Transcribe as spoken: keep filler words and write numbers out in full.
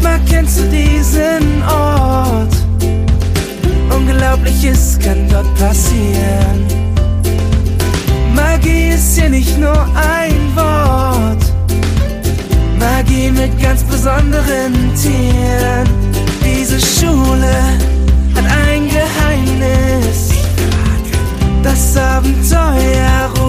kennst du diesen Ort? Unglaubliches kann dort passieren. Magie ist hier nicht nur ein Wort, Magie mit ganz besonderen Tieren. Diese Schule hat ein Geheimnis, das Abenteuer